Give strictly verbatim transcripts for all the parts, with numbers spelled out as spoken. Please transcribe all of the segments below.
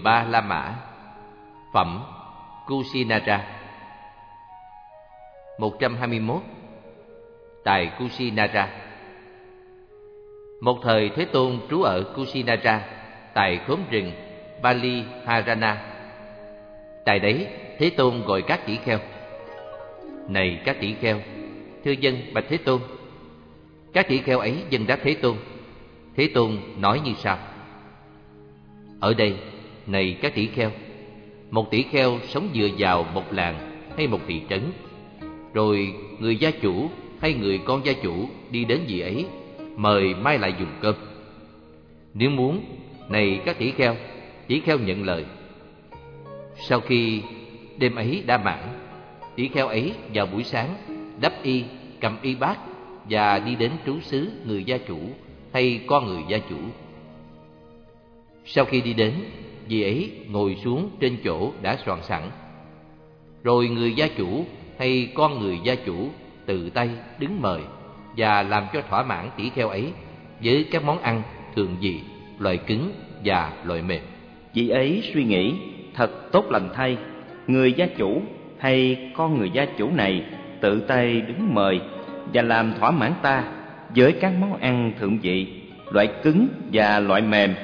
ba La Mã. Phẩm Kusinara. Một trăm hai mươi mốt. Tại Kusinara. Một thời Thế Tôn trú ở Kusinara, tại khóm rừng Bali Harana. Tại đấy Thế Tôn gọi các tỷ kheo: Này các tỷ kheo, thưa dân bạch Thế Tôn. Các tỷ kheo ấy dâng đáp Thế Tôn. Thế Tôn nói như sau: Ở đây, này các tỷ kheo, một tỷ kheo sống dựa vào một làng hay một thị trấn. Rồi người gia chủ hay người con gia chủ đi đến vị ấy, mời mai lại dùng cơm. Nếu muốn, này các tỷ kheo, tỷ kheo nhận lời. Sau khi đêm ấy đã mãn, tỷ kheo ấy vào buổi sáng đắp y, cầm y bát và đi đến trú xứ người gia chủ hay con người gia chủ. Sau khi đi đến, vị ấy ngồi xuống trên chỗ đã soạn sẵn. Rồi người gia chủ hay con người gia chủ tự tay đứng mời và làm cho thỏa mãn tỷ kheo ấy với các món ăn thường vị, loại cứng và loại mềm. Vị ấy suy nghĩ: thật tốt lành thay, người gia chủ hay con người gia chủ này tự tay đứng mời và làm thỏa mãn ta với các món ăn thượng vị, loại cứng và loại mềm.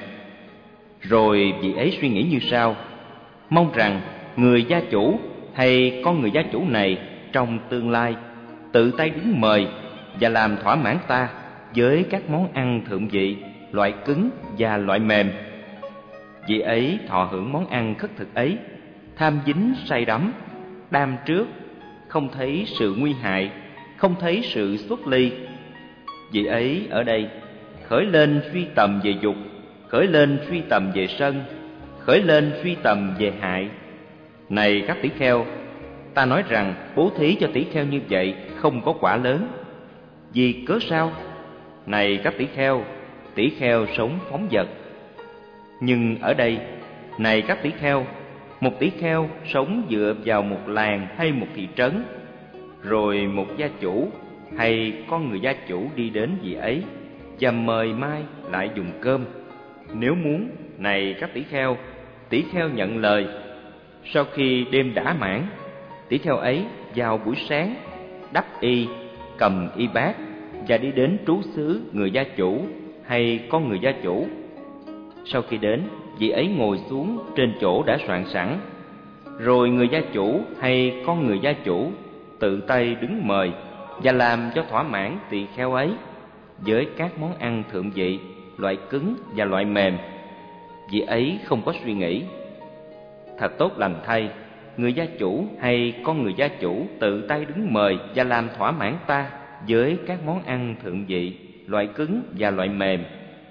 Rồi vị ấy suy nghĩ như sau: mong rằng người gia chủ hay con người gia chủ này trong tương lai tự tay đứng mời và làm thỏa mãn ta với các món ăn thượng vị, loại cứng và loại mềm. Vị ấy thọ hưởng món ăn khất thực ấy, tham dính say đắm, đam trước, không thấy sự nguy hại, không thấy sự xuất ly. Vị ấy ở đây khởi lên suy tầm về dục, khởi lên suy tầm về sân, khởi lên suy tầm về hại. Này các tỷ kheo, ta nói rằng bố thí cho tỷ kheo như vậy không có quả lớn. Vì cớ sao? Này các tỷ kheo, tỷ kheo sống phóng dật. Nhưng ở đây, này các tỷ kheo, một tỷ kheo sống dựa vào một làng hay một thị trấn. Rồi một gia chủ hay con người gia chủ đi đến vị ấy và mời mai lại dùng cơm. Nếu muốn, này các tỷ kheo, tỷ kheo nhận lời. Sau khi đêm đã mãn, tỷ kheo ấy vào buổi sáng đắp y, cầm y bát và đi đến trú xứ người gia chủ hay con người gia chủ. Sau khi đến, vị ấy ngồi xuống trên chỗ đã soạn sẵn. Rồi người gia chủ hay con người gia chủ tự tay đứng mời và làm cho thỏa mãn tỳ kheo ấy với các món ăn thượng vị, loại cứng và loại mềm. Vị ấy không có suy nghĩ: thật tốt lành thay, người gia chủ hay con người gia chủ tự tay đứng mời và làm thỏa mãn ta với các món ăn thượng vị, loại cứng và loại mềm.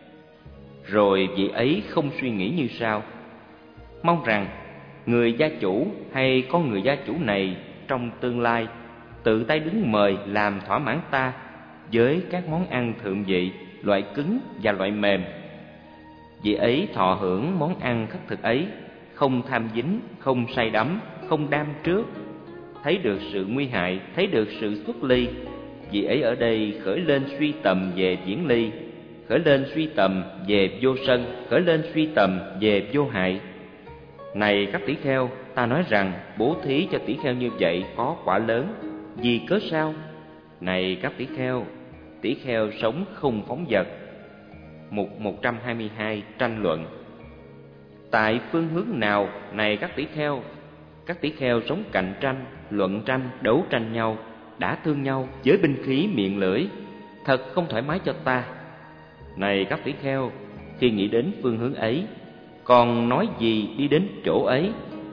Rồi vị ấy không suy nghĩ như sau: mong rằng người gia chủ hay con người gia chủ này trong tương lai tự tay đứng mời làm thỏa mãn ta với các món ăn thượng vị, loại cứng và loại mềm. Vị ấy thọ hưởng món ăn khất thực ấy, không tham dính, không say đắm, không đam trước, thấy được sự nguy hại, thấy được sự xuất ly. Vị ấy ở đây khởi lên suy tầm về viễn ly, khởi lên suy tầm về vô sân, khởi lên suy tầm về vô hại. Này các tỷ kheo, ta nói rằng bố thí cho tỷ kheo như vậy có quả lớn. Vì cớ sao? Này các tỷ kheo, tỷ kheo sống không phóng dật. Mục một trăm hai mươi hai, tranh luận. Tại phương hướng nào, này các tỷ kheo, các tỷ kheo sống cạnh tranh, luận tranh, đấu tranh nhau, đã thương nhau với binh khí miệng lưỡi, thật không thoải mái cho ta. Này các tỷ kheo, khi nghĩ đến phương hướng ấy, còn nói gì đi đến chỗ ấy?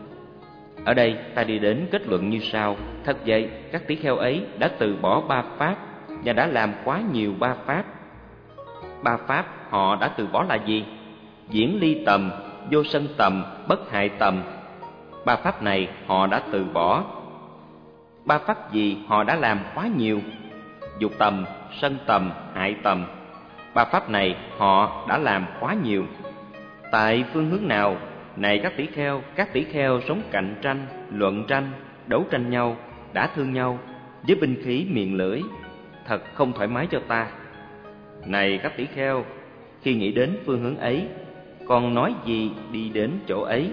Ở đây ta đi đến kết luận như sau: thật vậy, các tỷ kheo ấy đã từ bỏ ba pháp và đã làm quá nhiều ba pháp. Ba pháp họ đã từ bỏ là gì? Viễn ly tầm, vô sân tầm, bất hại tầm. Ba pháp này họ đã từ bỏ. Ba pháp gì họ đã làm quá nhiều? Dục tầm, sân tầm, hại tầm. Ba pháp này họ đã làm quá nhiều. Tại phương hướng nào, này các tỷ kheo, các tỷ kheo sống cạnh tranh, luận tranh, đấu tranh nhau, đã thương nhau với binh khí miệng lưỡi, thật không thoải mái cho ta. Này các tỷ kheo, khi nghĩ đến phương hướng ấy, Con nói gì đi đến chỗ ấy?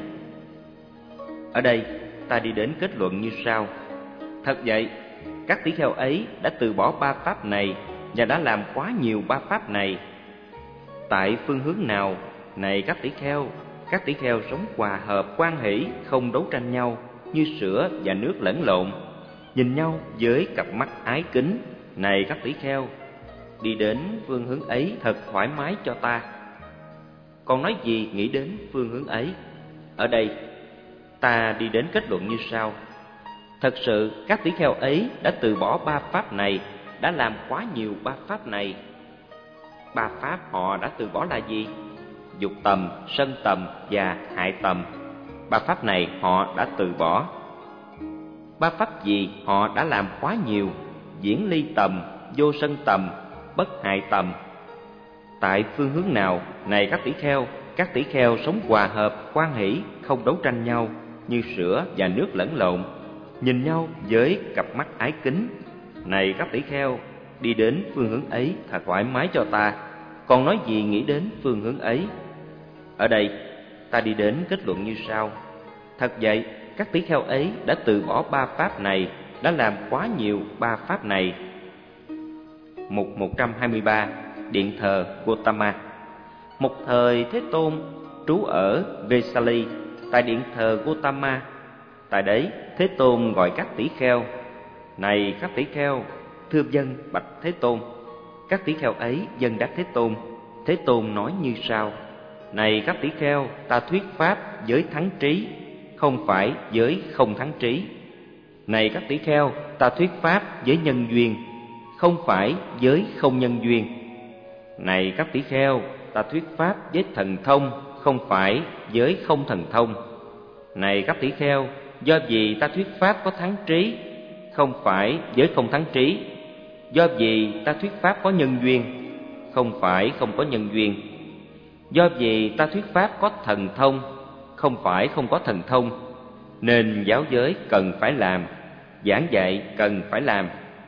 Ở đây ta đi đến kết luận như sau: thật vậy, các tỷ kheo ấy đã từ bỏ ba pháp này và đã làm quá nhiều ba pháp này. Tại phương hướng nào, này các tỷ kheo, các tỷ kheo sống hòa hợp quan hỷ, không đấu tranh nhau, như sữa và nước lẫn lộn, nhìn nhau với cặp mắt ái kính. Này các tỷ kheo, đi đến phương hướng ấy thật thoải mái cho ta. Con nói gì nghĩ đến phương hướng ấy? Ở đây ta đi đến kết luận như sau: thật sự các tỷ kheo ấy đã từ bỏ ba pháp này, đã làm quá nhiều ba pháp này. Ba pháp họ đã từ bỏ là gì? Dục tầm, sân tầm và hại tầm. Ba pháp này họ đã từ bỏ. Ba pháp gì họ đã làm quá nhiều? Diễn ly tầm, vô sân tầm, bất hại tầm. Tại phương hướng nào, này các tỷ kheo, các tỷ kheo sống hòa hợp quan hỷ, không đấu tranh nhau, như sữa và nước lẫn lộn, nhìn nhau với cặp mắt ái kính. Này các tỷ kheo, đi đến phương hướng ấy thật thoải mái cho ta. Còn nói gì nghĩ đến phương hướng ấy? Ở đây ta đi đến kết luận như sau: thật vậy, các tỷ kheo ấy đã từ bỏ ba pháp này, đã làm quá nhiều ba pháp này. Mục một trăm hai mươi ba, Điện thờ Gotama. Một thời Thế Tôn trú ở Vesali, tại điện thờ Gotama. Tại đấy Thế Tôn gọi các tỷ kheo: này các tỷ kheo, thưa vâng bạch Thế Tôn. Các tỷ kheo ấy vâng đáp Thế Tôn. Thế Tôn nói như sau: này các tỷ kheo, ta thuyết pháp với thắng trí, không phải với không thắng trí. Này các tỷ kheo, ta thuyết pháp với nhân duyên, không phải với không nhân duyên. Này các tỷ kheo, ta thuyết pháp với thần thông, không phải với không thần thông. Này các tỷ kheo, do gì ta thuyết pháp có thắng trí, không phải với không thắng trí. Do gì ta thuyết pháp có nhân duyên, không phải không có nhân duyên. Do gì ta thuyết pháp có thần thông, không phải không có thần thông. Nên giáo giới cần phải làm, giảng dạy cần phải làm.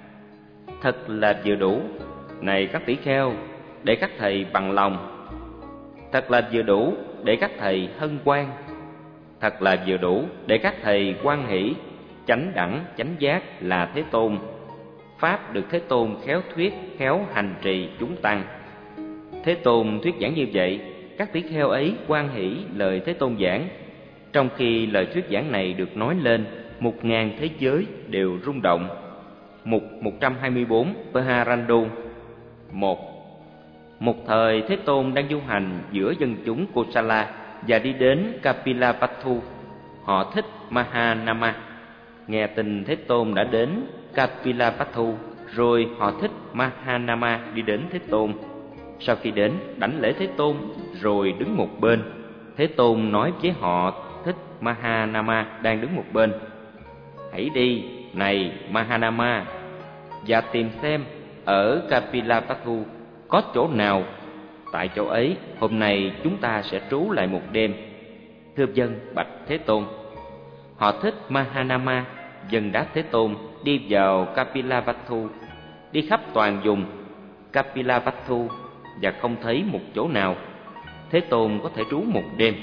Thật là vừa đủ, này các tỷ kheo, để các thầy bằng lòng. Thật là vừa đủ để các thầy hân hoan. Thật là vừa đủ để các thầy hoan hỷ. Chánh đẳng chánh giác là Thế Tôn. Pháp được Thế Tôn khéo thuyết, khéo hành trì chúng tăng. Thế Tôn thuyết giảng như vậy, các tỷ kheo ấy hoan hỷ lời Thế Tôn giảng. Trong khi lời thuyết giảng này được nói lên, một ngàn thế giới đều rung động. Mục một trăm hai mươi bốn, Paharandu. Một. Một thời Thế Tôn đang du hành giữa dân chúng Kosala và đi đến Kapilavatthu. Họ thích Mahanama. Nghe tin Thế Tôn đã đến Kapilavatthu, rồi họ thích Mahanama đi đến Thế Tôn. Sau khi đến, đảnh lễ Thế Tôn, rồi đứng một bên. Thế Tôn nói với họ thích Mahanama đang đứng một bên: hãy đi, này Mahanama, và tìm xem ở Kapilavatthu có chỗ nào. Tại chỗ ấy, hôm nay chúng ta sẽ trú lại một đêm. Thưa vâng bạch Thế Tôn. Họ thích Mahanama, vâng đáp Thế Tôn, đi vào Kapilavatthu, đi khắp toàn vùng Kapilavatthu và không thấy một chỗ nào Thế Tôn có thể trú một đêm.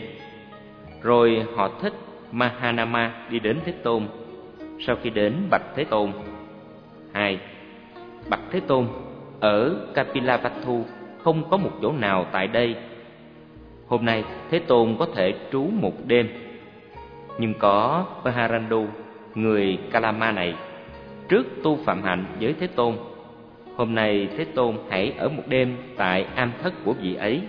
Rồi họ thích Mahanama đi đến Thế Tôn. Sau khi đến bạch Thế Tôn: hai. Bạch Thế Tôn, ở Kapilavatthu không có một chỗ nào tại đây. Hôm nay Thế Tôn có thể trú một đêm. Nhưng có Paharandu, người Kalama này, trước tu phạm hạnh với Thế Tôn. Hôm nay Thế Tôn hãy ở một đêm tại am thất của vị ấy.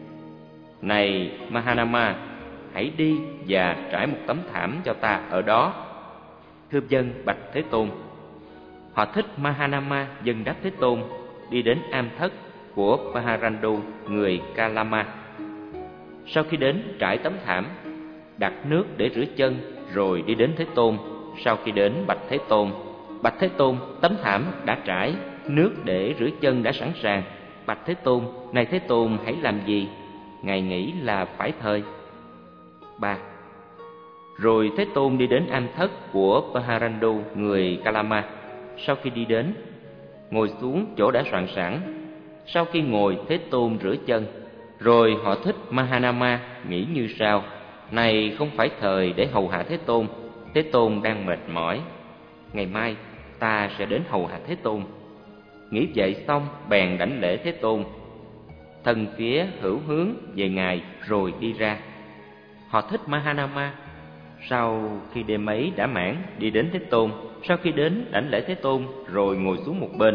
Này Mahanama, hãy đi và trải một tấm thảm cho ta ở đó. Thưa vâng bạch Thế Tôn. Họ thích Mahanama, vâng đáp Thế Tôn, đi đến am thất của Paharandu, người Kalama. Sau khi đến, trải tấm thảm, đặt nước để rửa chân, rồi đi đến Thế Tôn. Sau khi đến bạch Thế Tôn: bạch Thế Tôn, tấm thảm đã trải, nước để rửa chân đã sẵn sàng. Bạch Thế Tôn, này Thế Tôn hãy làm gì? Ngài nghĩ là phải thời. Ba. Rồi Thế Tôn đi đến am thất của Paharandu, người Kalama. Sau khi đi đến, ngồi xuống chỗ đã soạn sẵn. Sau khi ngồi, Thế Tôn rửa chân. Rồi họ thích Mahanama nghĩ như sau: này không phải thời để hầu hạ Thế Tôn, Thế Tôn đang mệt mỏi, ngày mai ta sẽ đến hầu hạ Thế Tôn. Nghĩ vậy xong bèn đảnh lễ Thế Tôn, thân phía hữu hướng về ngài rồi đi ra. Họ thích Mahanama sau khi đêm ấy đã mãn đi đến Thế Tôn, sau khi đến đảnh lễ Thế Tôn rồi ngồi xuống một bên.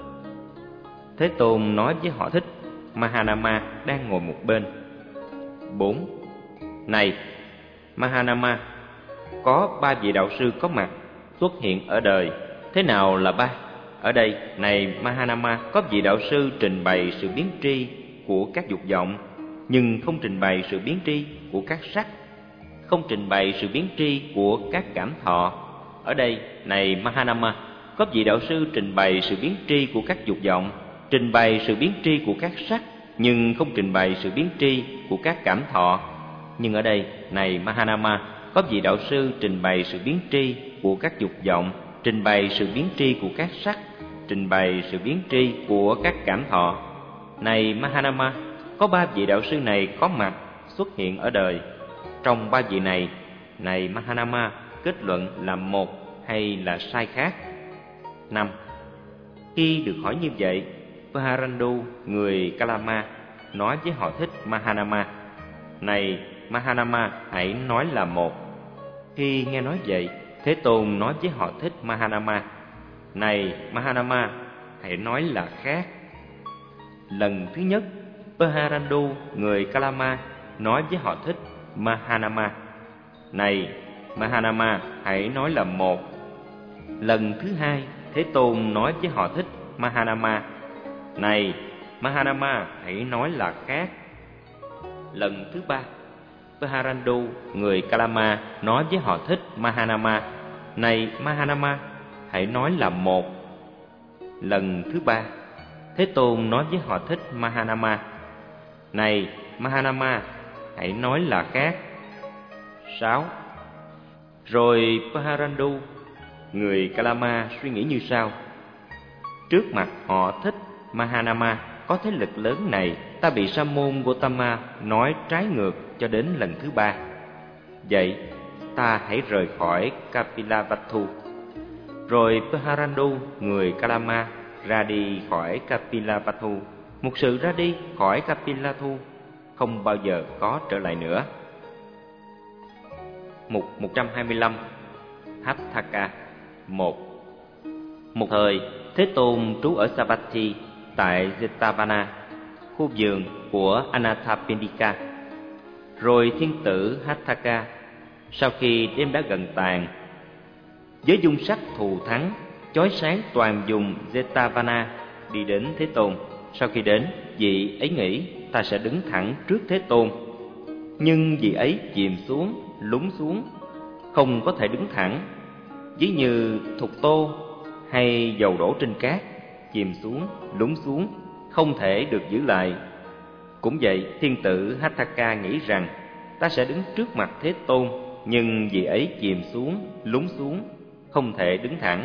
Thế Tôn nói với họ thích Mahanama đang ngồi một bên: bốn. Này Mahanama, có ba vị đạo sư có mặt xuất hiện ở đời. Thế nào là ba? Ở đây, này Mahanama, có vị đạo sư trình bày sự biến tri của các dục vọng, nhưng không trình bày sự biến tri của các sắc, không trình bày sự biến tri của các cảm thọ. Ở đây, này Mahanama, có vị đạo sư trình bày sự biến tri của các dục vọng, trình bày sự biến tri của các sắc, nhưng không trình bày sự biến tri của các cảm thọ. Nhưng ở đây, này Mahanama, có vị đạo sư trình bày sự biến tri của các dục vọng, trình bày sự biến tri của các sắc, trình bày sự biến tri của các cảm thọ. Này Mahanama, có ba vị đạo sư này có mặt xuất hiện ở đời. Trong ba vị này, này Mahanama, kết luận là một hay là sai khác? Năm. Khi được hỏi như vậy, Paharandu, người Kalama, nói với họ thích Mahanama: này Mahanama, hãy nói là một. Khi nghe nói vậy, Thế Tôn nói với họ thích Mahanama: này Mahanama, hãy nói là khác. Lần thứ nhất, Paharandu, người Kalama, nói với họ thích Mahanama: này Mahanama, hãy nói là một. Lần thứ hai, Thế Tôn nói với họ thích Mahanama: này Mahanama, hãy nói là khác. Lần thứ ba, Paharandu, người Kalama, nói với họ thích Mahanama: này Mahanama, hãy nói là một. Lần thứ ba, Thế Tôn nói với họ thích Mahanama: này Mahanama, hãy nói là khác. Sáu. Rồi Paharandu, người Kalama, suy nghĩ như sau: trước mặt họ thích Mahanama có thế lực lớn này, ta bị Sa môn Gotama nói trái ngược cho đến lần thứ ba. Vậy ta hãy rời khỏi Kapilavatthu. Rồi Paharandu, người Kalama, ra đi khỏi Kapilavatthu. Một sự ra đi khỏi Kapilavatthu không bao giờ có trở lại nữa. Mục một trăm hai mươi lăm. Hatthaka. Một. Một thời, Thế Tôn trú ở Savatthi tại Jetavana, khu vườn của Anathapindika. Rồi thiên tử Hatthaka, sau khi đêm đã gần tàn, với dung sắc thù thắng, chói sáng toàn vùng Jetavana, đi đến Thế Tôn. Sau khi đến, vị ấy nghĩ ta sẽ đứng thẳng trước Thế Tôn, nhưng vị ấy chìm xuống, lún xuống, không có thể đứng thẳng, ví như thục tô hay dầu đổ trên cát, chìm xuống, lún xuống, không thể được giữ lại. Cũng vậy, thiên tử Hatthaka nghĩ rằng ta sẽ đứng trước mặt Thế Tôn, nhưng vị ấy chìm xuống, lún xuống, không thể đứng thẳng.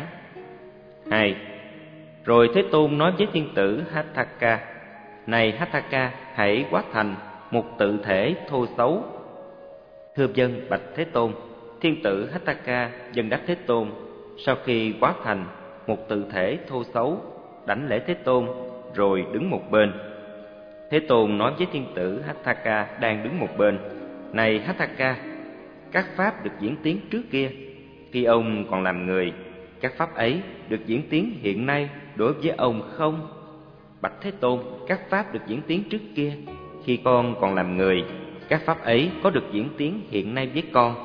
Hai. Rồi Thế Tôn nói với thiên tử Hatthaka: này Hatthaka, hãy hóa thành một tự thể thô xấu. Thưa vâng, bạch Thế Tôn. Thiên tử Hatthaka dâng đáp Thế Tôn. Sau khi hóa thành một tự thể thô xấu, đảnh lễ Thế Tôn rồi đứng một bên. Thế Tôn nói với thiên tử Hatthaka đang đứng một bên: này Hatthaka, các pháp được diễn tiến trước kia khi ông còn làm người, các pháp ấy được diễn tiến hiện nay đối với ông không? Bạch Thế Tôn, các pháp được diễn tiến trước kia khi con còn làm người, các pháp ấy có được diễn tiến hiện nay với con?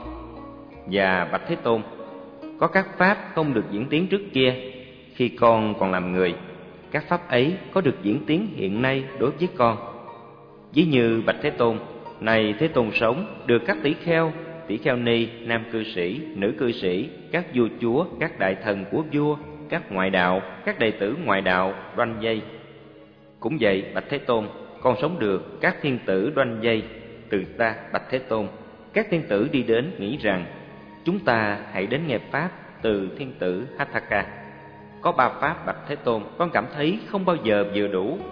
Và bạch Thế Tôn, có các pháp không được diễn tiến trước kia khi con còn làm người, các pháp ấy có được diễn tiến hiện nay đối với con? Ví như bạch Thế Tôn, này Thế Tôn sống được các tỷ kheo, tỷ kheo ni, nam cư sĩ, nữ cư sĩ, các vua chúa, các đại thần của vua, các ngoại đạo, các đệ tử ngoại đạo đoanh dây. Cũng vậy, bạch Thế Tôn, con sống được các thiên tử đoanh dây. Từ xa, bạch Thế Tôn, các thiên tử đi đến nghĩ rằng chúng ta hãy đến nghe pháp từ thiên tử Hatthaka. Có ba pháp, bạch Thế Tôn, con cảm thấy không bao giờ vừa đủ.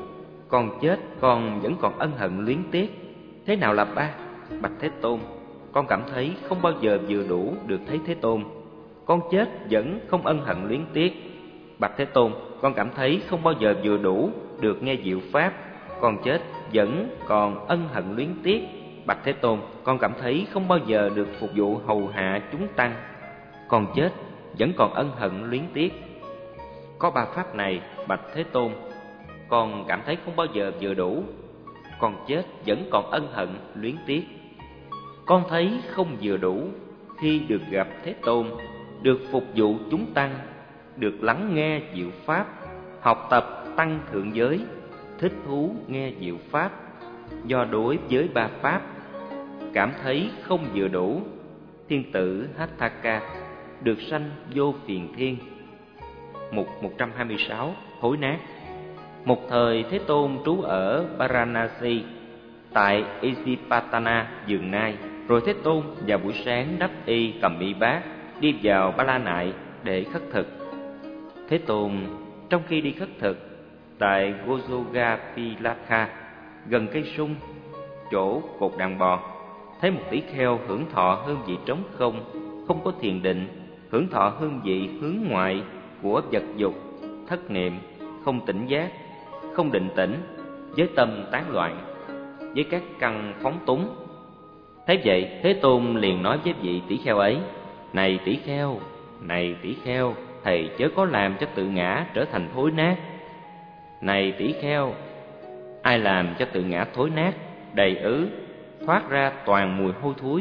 Con chết con vẫn còn ân hận luyến tiếc. Thế nào là ba? Bạch Thế Tôn, con cảm thấy không bao giờ vừa đủ được thấy Thế Tôn. Con chết vẫn không ân hận luyến tiếc. Bạch Thế Tôn, con cảm thấy không bao giờ vừa đủ được nghe diệu pháp. Con chết vẫn còn ân hận luyến tiếc. Bạch Thế Tôn, con cảm thấy không bao giờ được phục vụ hầu hạ chúng tăng. Con chết vẫn còn ân hận luyến tiếc. Có ba pháp này, Bạch Thế Tôn, con cảm thấy không bao giờ vừa đủ. Con chết vẫn còn ân hận luyến tiếc. Con thấy không vừa đủ khi được gặp Thế Tôn, được phục vụ chúng tăng, được lắng nghe diệu pháp, học tập tăng thượng giới, thích thú nghe diệu pháp. Do đối với ba pháp cảm thấy không vừa đủ, thiên tử Hatthaka được sanh vô phiền thiên. Mục một trăm hai mươi sáu. Thối nát. Một thời Thế Tôn trú ở Varanasi tại Isipatana vườn Nai. Rồi Thế Tôn vào buổi sáng đắp y cầm y bát, đi vào Ba La Nại để khất thực. Thế Tôn trong khi đi khất thực tại Gojogapilakha, gần cây sung, chỗ cột đàn bò, thấy một tỷ kheo hưởng thọ hương vị trống không, không có thiền định, hưởng thọ hương vị hướng ngoại của vật dục, thất niệm, không tỉnh giác, không định tĩnh, với tâm tán loạn, với các căn phóng túng. Thế vậy, Thế Tôn liền nói với vị tỷ kheo ấy: Này tỷ kheo, này tỷ kheo, thầy chớ có làm cho tự ngã trở thành thối nát. Này tỷ kheo, ai làm cho tự ngã thối nát, đầy ứ, thoát ra toàn mùi hôi thối,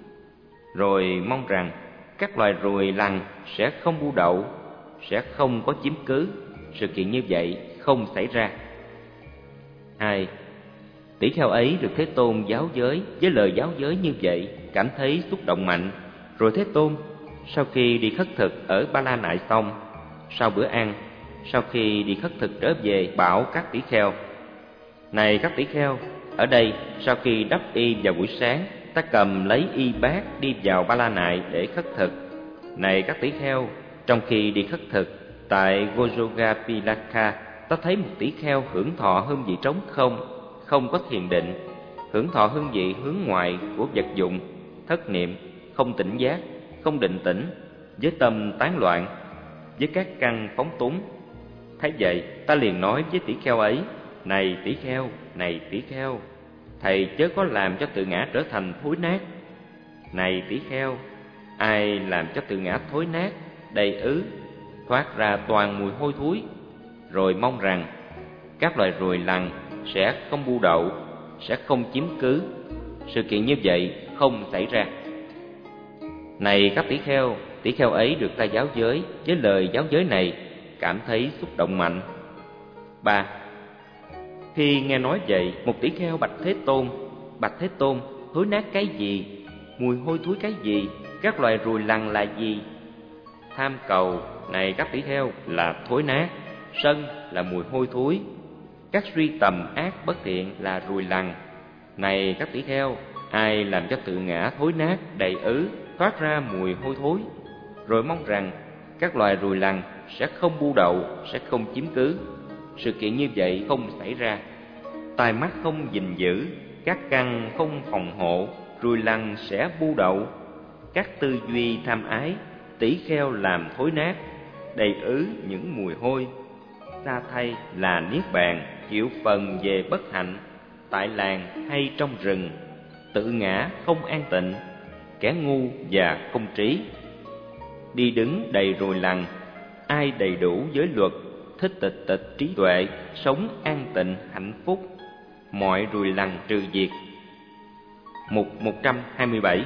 rồi mong rằng các loài ruồi lằn sẽ không bu đậu, sẽ không có chiếm cứ. Sự kiện như vậy không xảy ra. Hai, tỷ kheo ấy được Thế Tôn giáo giới với lời giáo giới như vậy, cảm thấy xúc động mạnh. Rồi Thế Tôn sau khi đi khất thực ở Ba La Nại xong, sau bữa ăn, sau khi đi khất thực trở về, bảo các tỷ kheo: Này các tỷ kheo, ở đây sau khi đắp y vào buổi sáng, ta cầm lấy y bát đi vào Ba La Nại để khất thực. Này các tỷ kheo, trong khi đi khất thực tại Gojogapilakha, ta thấy một tỷ kheo hưởng thọ hương vị trống không, không có thiền định, hưởng thọ hương vị hướng ngoại của vật dụng, thất niệm, không tỉnh giác, không định tĩnh, với tâm tán loạn, với các căn phóng túng. Thấy vậy, ta liền nói với tỷ kheo ấy: Này tỷ kheo, này tỷ kheo, thầy chớ có làm cho tự ngã trở thành thối nát. Này tỷ kheo, ai làm cho tự ngã thối nát, đầy ứ, thoát ra toàn mùi hôi thối, rồi mong rằng các loài ruồi lằn sẽ không bu đậu, sẽ không chiếm cứ. Sự kiện như vậy không xảy ra. Này các tỷ kheo, tỷ kheo ấy được ta giáo giới với lời giáo giới này, cảm thấy xúc động mạnh. Ba, khi nghe nói vậy, một tỷ kheo bạch Thế Tôn: Bạch Thế Tôn, thối nát cái gì? Mùi hôi thối cái gì? Các loài ruồi lằn là gì? Tham cầu, này các tỷ kheo, là thối nát. Sân là mùi hôi thối. Các suy tầm ác bất thiện là ruồi lằn. Này các tỷ kheo, ai làm cho tự ngã thối nát, đầy ứ, thoát ra mùi hôi thối, rồi mong rằng các loài ruồi lằn sẽ không bu đậu, sẽ không chiếm cứ. Sự kiện như vậy không xảy ra. Tai mắt không gìn giữ, các căn không phòng hộ, ruồi lằn sẽ bu đậu. Các tư duy tham ái, tỷ kheo làm thối nát, đầy ứ những mùi hôi. Xa thay là niết bàn, chịu phần về bất hạnh, tại làng hay trong rừng, tự ngã không an tịnh, kẻ ngu và không trí. Đi đứng đầy ruồi lằn, ai đầy đủ giới luật, thích tịch tịch trí tuệ, sống an tịnh hạnh phúc, mọi ruồi lằn trừ diệt. Mục một trăm hai mươi bảy.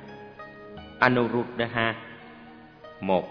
Anuruddha. Một.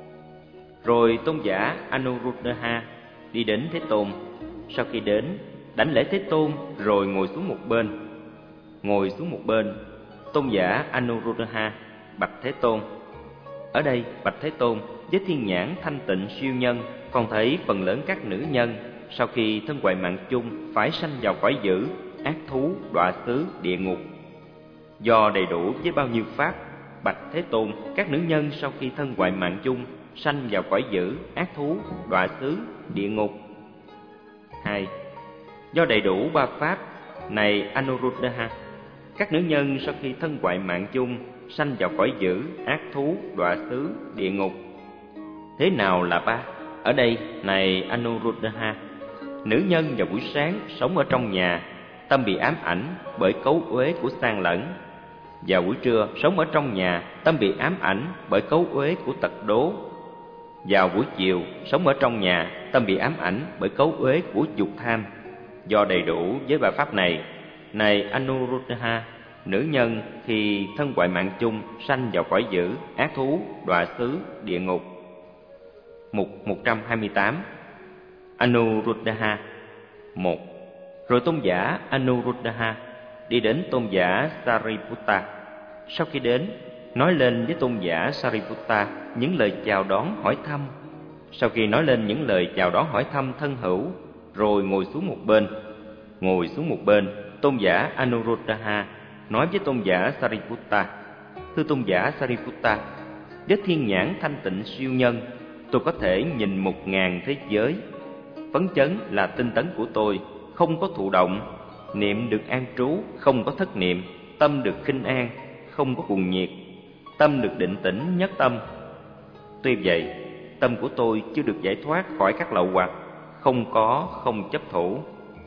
Rồi tôn giả Anuruddha đi đến Thế Tôn. Sau khi đến, đảnh lễ Thế Tôn rồi ngồi xuống một bên. Ngồi xuống một bên, tôn giả Anuruddha bạch Thế Tôn: Ở đây bạch Thế Tôn, với thiên nhãn thanh tịnh siêu nhân, con thấy phần lớn các nữ nhân sau khi thân hoại mạng chung phải sanh vào cõi dữ, ác thú, đọa xứ, địa ngục. Do đầy đủ với bao nhiêu pháp, bạch Thế Tôn, các nữ nhân sau khi thân hoại mạng chung sanh vào cõi dữ, ác thú, đọa xứ, địa ngục. Hai. Do đầy đủ ba pháp này Anuruddha, các nữ nhân sau khi thân ngoại mạng chung sanh vào cõi dữ, ác thú, đọa xứ, địa ngục. Thế nào là ba? Ở đây này Anuruddha, nữ nhân vào buổi sáng sống ở trong nhà, tâm bị ám ảnh bởi cấu uế của sang lẫn. Vào buổi trưa sống ở trong nhà, tâm bị ám ảnh bởi cấu uế của tật đố. Vào buổi chiều sống ở trong nhà, tâm bị ám ảnh bởi cấu uế của dục tham. Do đầy đủ với ba pháp này, này Anuruddha, nữ nhân khi thân ngoại mạng chung sanh vào cõi dữ, ác thú, đọa xứ, địa ngục. Mục một trăm hai mươi tám. Anuruddha. Một. Rồi tôn giả Anuruddha đi đến tôn giả Sariputta. Sau khi đến, nói lên với tôn giả Sariputta những lời chào đón hỏi thăm. Sau khi nói lên những lời chào đón hỏi thăm thân hữu, rồi ngồi xuống một bên. Ngồi xuống một bên, tôn giả Anuruddha nói với tôn giả Sariputta: Thưa tôn giả Sariputta, với thiên nhãn thanh tịnh siêu nhân, tôi có thể nhìn một ngàn thế giới. Phấn chấn là tinh tấn của tôi, không có thụ động. Niệm được an trú, không có thất niệm. Tâm được khinh an, không có cuồng nhiệt. Tâm được định tĩnh, nhất tâm. Tuy vậy, tâm của tôi chưa được giải thoát khỏi các lậu hoặc, không có, không chấp thủ.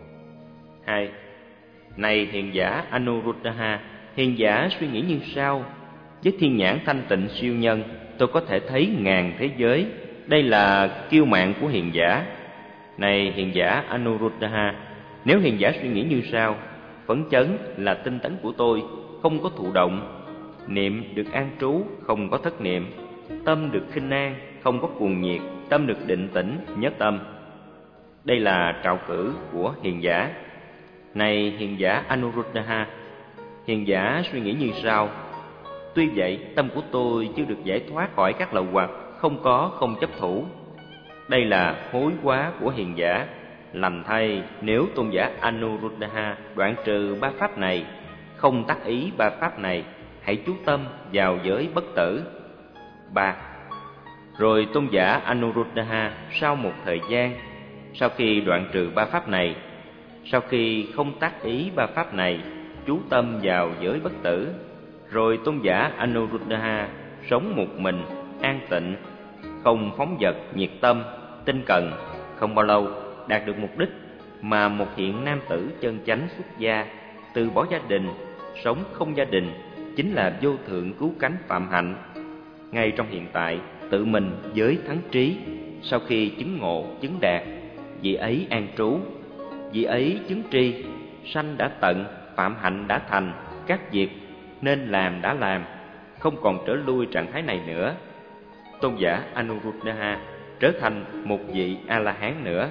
Hai. Này hiền giả Anuruddha, hiền giả suy nghĩ như sau: với thiên nhãn thanh tịnh siêu nhân, tôi có thể thấy ngàn thế giới. Đây là kiêu mạn của hiền giả. Này hiền giả Anuruddha, nếu hiền giả suy nghĩ như sau: phấn chấn là tinh tấn của tôi, không có thụ động. Niệm được an trú, không có thất niệm. Tâm được khinh an, không có cuồng nhiệt. Tâm được định tĩnh, nhất tâm. Đây là trạo cử của hiền giả. Này hiền giả Anuruddha, hiền giả suy nghĩ như sau: tuy vậy, tâm của tôi chưa được giải thoát khỏi các lậu hoặc, không có, không chấp thủ. Đây là hối quá của hiền giả. Lành thay, nếu tôn giả Anuruddha đoạn trừ ba pháp này, không tác ý ba pháp này, hãy chú tâm vào giới bất tử. Ba. Rồi tôn giả Anuruddha sau một thời gian, sau khi đoạn trừ ba pháp này, sau khi không tác ý ba pháp này, chú tâm vào giới bất tử, rồi tôn giả Anuruddha sống một mình, an tịnh, không phóng dật, nhiệt tâm, tinh cần. Không bao lâu đạt được mục đích mà một hiện nam tử chân chánh xuất gia, từ bỏ gia đình, sống không gia đình, chính là vô thượng cứu cánh phạm hạnh. Ngay trong hiện tại, tự mình giới thắng trí. Sau khi chứng ngộ, chứng đạt, vị ấy an trú, vị ấy chứng tri. Sanh đã tận, phạm hạnh đã thành, các việc nên làm đã làm, không còn trở lui trạng thái này nữa. Tôn giả Anuruddha trở thành một vị A-la-hán nữa.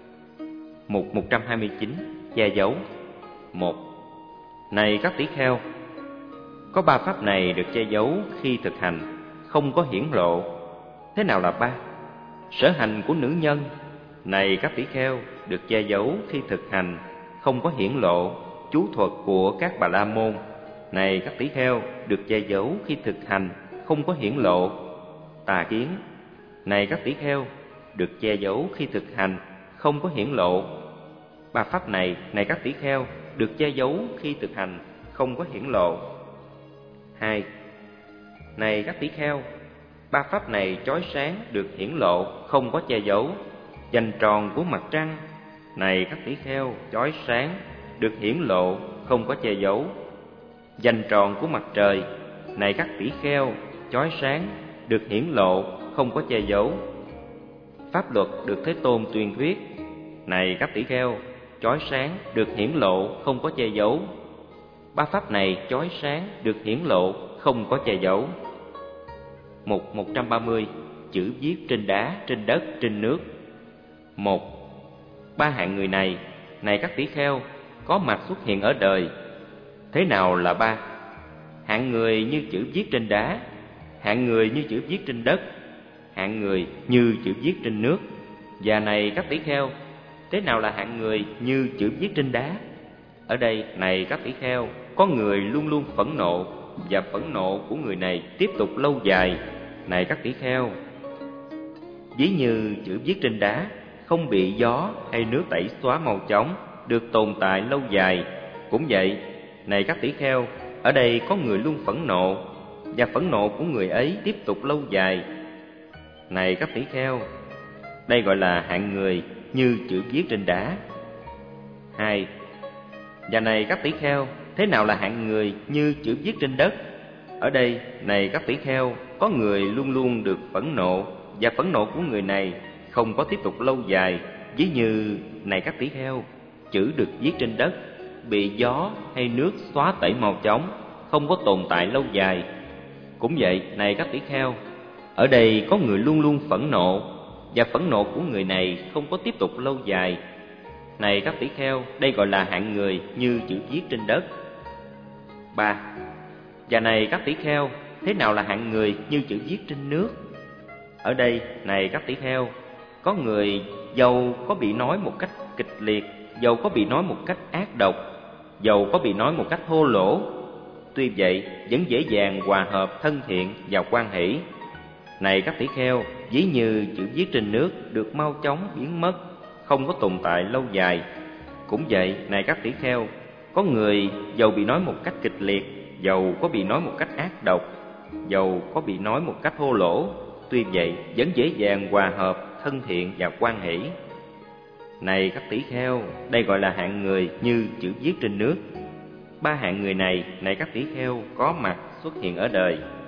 Mục một trăm hai mươi chín. Che giấu. Một. Này các tỷ kheo, có ba pháp này được che giấu khi thực hành, không có hiển lộ. Thế nào là ba? Sở hành của nữ nhân, này các tỷ kheo, được che giấu khi thực hành, không có hiển lộ. Chú thuật của các Bà La Môn, này các tỷ kheo, được che giấu khi thực hành, không có hiển lộ. Tà kiến, này các tỷ kheo, được che giấu khi thực hành, không có hiển lộ. Ba pháp này, này các tỷ kheo, được che giấu khi thực hành, không có hiển lộ. Hai. Này các tỷ kheo, ba pháp này chói sáng được hiển lộ, không có che giấu. Vành tròn của mặt trăng, này các tỷ kheo, chói sáng được hiển lộ, không có che giấu. Vành tròn của mặt trời, này các tỷ kheo, chói sáng được hiển lộ, không có che giấu. Pháp luật được Thế Tôn tuyên thuyết, này các tỷ kheo, chói sáng được hiển lộ, không có che giấu. Ba pháp này chói sáng được hiển lộ, không có che giấu. Mục một trăm ba mươi. Chữ viết trên đá, trên đất, trên nước. Một. Ba hạng người này, này các tỷ kheo, có mặt xuất hiện ở đời. Thế nào là ba? Hạng người như chữ viết trên đá, hạng người như chữ viết trên đất, hạng người như chữ viết trên nước. Và này các tỷ kheo, thế nào là hạng người như chữ viết trên đá? Ở đây, này các tỷ kheo, có người luôn luôn phẫn nộ, và phẫn nộ của người này tiếp tục lâu dài. Này các tỷ kheo, ví như chữ viết trên đá, không bị gió hay nước tẩy xóa mau chóng, được tồn tại lâu dài. Cũng vậy, này các tỷ kheo, ở đây có người luôn phẫn nộ, và phẫn nộ của người ấy tiếp tục lâu dài. Này các tỷ kheo, đây gọi là hạng người như chữ viết trên đá. Hai. Và này các tỷ kheo, thế nào là hạng người như chữ viết trên đất? Ở đây, này các tỷ kheo, có người luôn luôn được phẫn nộ, và phẫn nộ của người này không có tiếp tục lâu dài. Ví như, này các tỷ kheo, chữ được viết trên đất bị gió hay nước xóa tẩy mau chóng, không có tồn tại lâu dài. Cũng vậy, này các tỷ kheo, ở đây có người luôn luôn phẫn nộ, và phẫn nộ của người này không có tiếp tục lâu dài. Này các tỷ kheo, đây gọi là hạng người như chữ viết trên đất. Ba. Và này các tỷ kheo, thế nào là hạng người như chữ viết trên nước? Ở đây, này các tỷ kheo, có người dầu có bị nói một cách kịch liệt, dầu có bị nói một cách ác độc, dầu có bị nói một cách thô lỗ, tuy vậy vẫn dễ dàng hòa hợp, thân thiện và hoan hỷ. Này các tỷ kheo, ví như chữ viết trên nước được mau chóng biến mất, không có tồn tại lâu dài. Cũng vậy, này các tỷ kheo, có người dầu bị nói một cách kịch liệt, dầu có bị nói một cách ác độc, dầu có bị nói một cách thô lỗ, tuy vậy vẫn dễ dàng hòa hợp, thân thiện và hoan hỷ. Này các tỷ kheo, đây gọi là hạng người như chữ viết trên nước. Ba hạng người này, này các tỷ kheo, có mặt xuất hiện ở đời.